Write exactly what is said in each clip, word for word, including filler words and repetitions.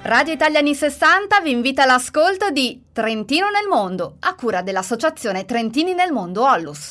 Radio Italia anni sessanta vi invita all'ascolto di Trentino nel mondo, a cura dell'associazione Trentini nel mondo Ollus.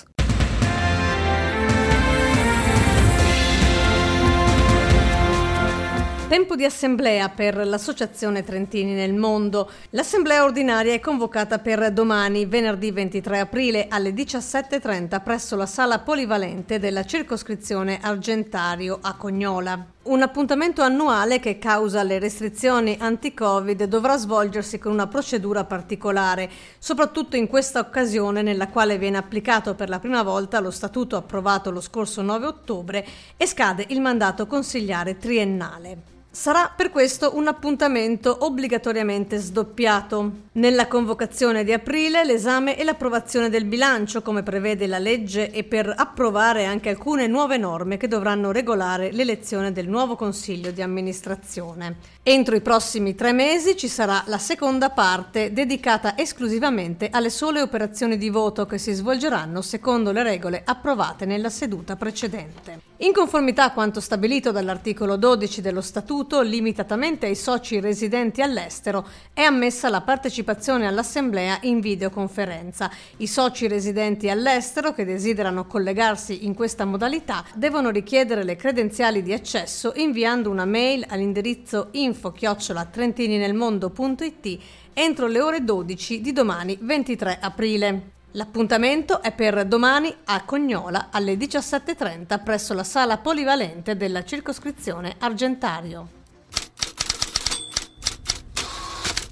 Tempo di assemblea per l'Associazione Trentini nel mondo. L'assemblea ordinaria è convocata per domani, venerdì ventitré aprile, alle diciassette e trenta presso la sala polivalente della circoscrizione Argentario a Cognola. Un appuntamento annuale che, causa le restrizioni anti-Covid, dovrà svolgersi con una procedura particolare, soprattutto in questa occasione nella quale viene applicato per la prima volta lo statuto approvato lo scorso nove ottobre e scade il mandato consigliare triennale. Sarà per questo un appuntamento obbligatoriamente sdoppiato. Nella convocazione di aprile l'esame e l'approvazione del bilancio, come prevede la legge, e per approvare anche alcune nuove norme che dovranno regolare l'elezione del nuovo consiglio di amministrazione. Entro i prossimi tre mesi ci sarà la seconda parte dedicata esclusivamente alle sole operazioni di voto che si svolgeranno secondo le regole approvate nella seduta precedente. In conformità a quanto stabilito dall'articolo dodici dello statuto, limitatamente ai soci residenti all'estero, è ammessa la partecipazione all'assemblea in videoconferenza. I soci residenti all'estero che desiderano collegarsi in questa modalità devono richiedere le credenziali di accesso inviando una mail all'indirizzo info chiocciola trentininelmondo punto it entro le ore dodici di domani ventitré aprile. L'appuntamento è per domani a Cognola alle diciassette e trenta presso la sala polivalente della circoscrizione Argentario.